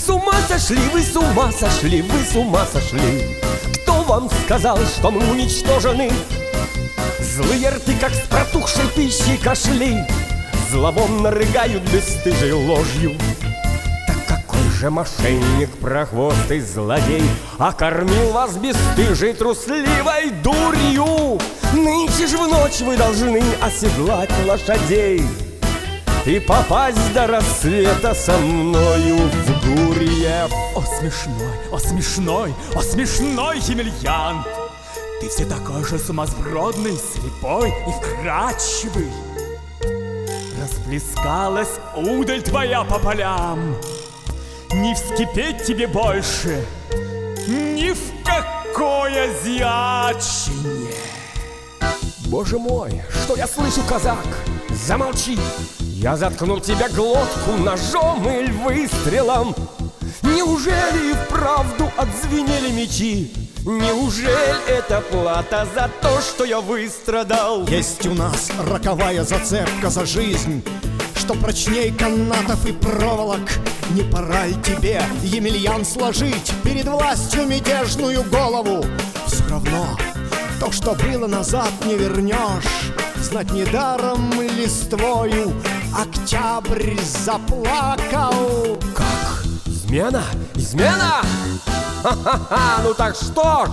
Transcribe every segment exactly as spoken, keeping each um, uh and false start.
С ума сошли, вы с ума сошли, вы с ума сошли. Кто вам сказал, что мы уничтожены? Злые рты, как с протухшей пищей кошли, злобом нарыгают бесстыжей ложью. Так какой же мошенник, прохвостый злодей окормил вас бесстыжей трусливой дурью? Нынче ж в ночь вы должны оседлать лошадей и попасть до рассвета со мною в Гурьев. О смешной, о смешной, о смешной Емельян! Ты все такой же сумасбродный, слепой и вкрадчивый. Расплескалась удаль твоя по полям. Не вскипеть тебе больше ни в какое зятчине. Боже мой, что я слышу, казак? Замолчи! Я заткнул тебе глотку ножом или выстрелом. Неужели и вправду отзвенели мечи? Неужели это плата за то, что я выстрадал? Есть у нас роковая зацепка за жизнь, что прочней канатов и проволок. Не пора ли тебе, Емельян, сложить перед властью мятежную голову? Все равно то, что было назад, не вернешь. Знать недаром листвою октябрь заплакал. Как? Измена? Измена? Ха-ха-ха, ну так что ж,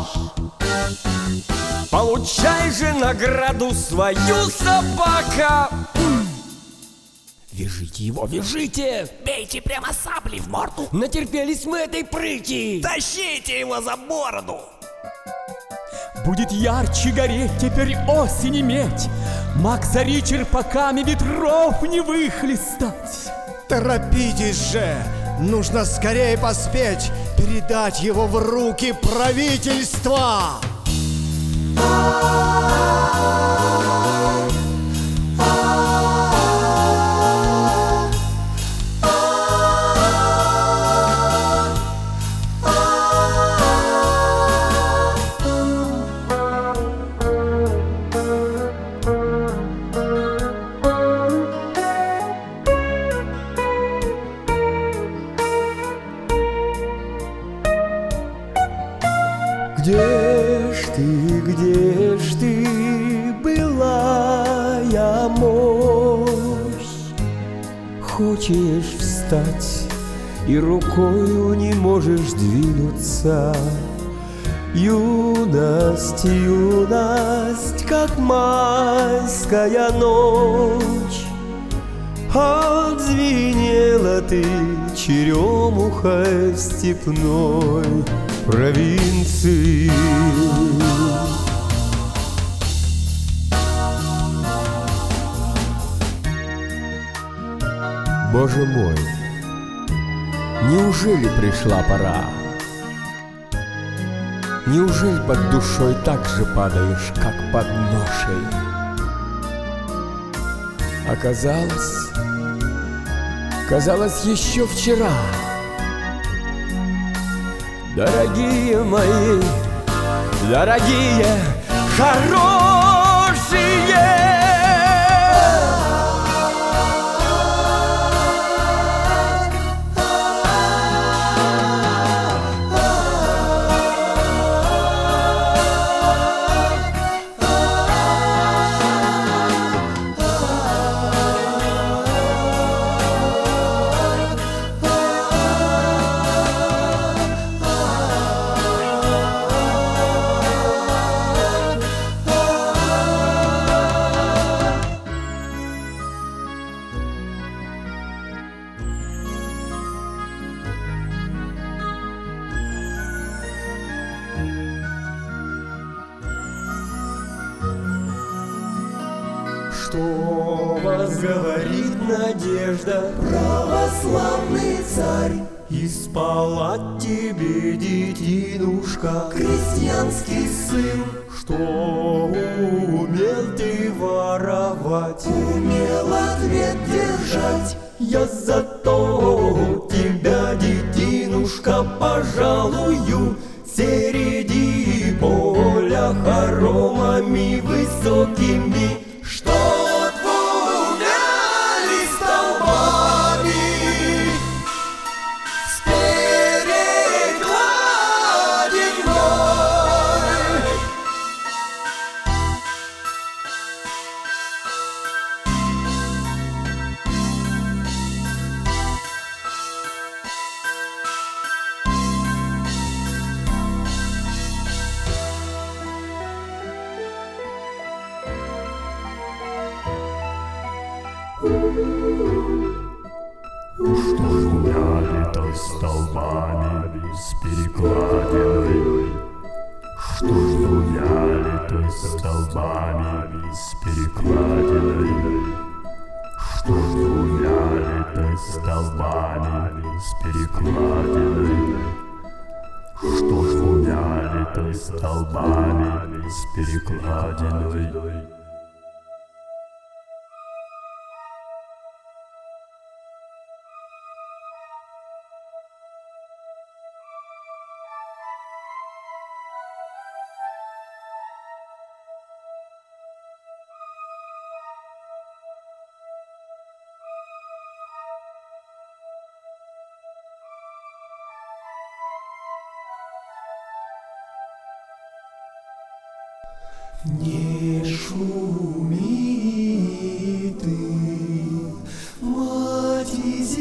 получай же награду свою, собака! Вяжите его, вяжите! Бейте прямо саблей в морду! Натерпелись мы этой прыти! Тащите его за бороду! Будет ярче гореть теперь осень и медь, мак зари черпаками ветров не выхлестать. Торопитесь же! Нужно скорее поспеть передать его в руки правительства! Где ж ты, где ж ты, былая мощь? Хочешь встать и рукою не можешь двинуться. Юность, юность, как майская ночь. Отзвенела ты черемухой степной провинции. Боже мой, неужели пришла пора? Неужели под душой так же падаешь, как под ношей? Оказалось, казалось, еще вчера. Дорогие мои, дорогие, хорошие! Что вас говорит надежда, православный царь? И спал от тебе, детинушка, крестьянский сын. Что умел ты воровать, умел ответ держать. Я зато тебя, детинушка, пожалую среди поля хоромами высокими. Что двумя листолбами спеть Что гуляли-то столбами с перекладиной? Что ж гуляли-то столбами с перекладиной? Что ж гуляли-то столбами с перекладиной? Что ж гуляли-то столбами с перекладиной? Не шуми ты, мать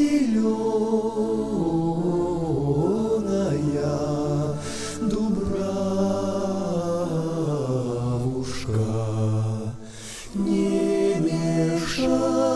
зеленая, дубравушка, не мешай.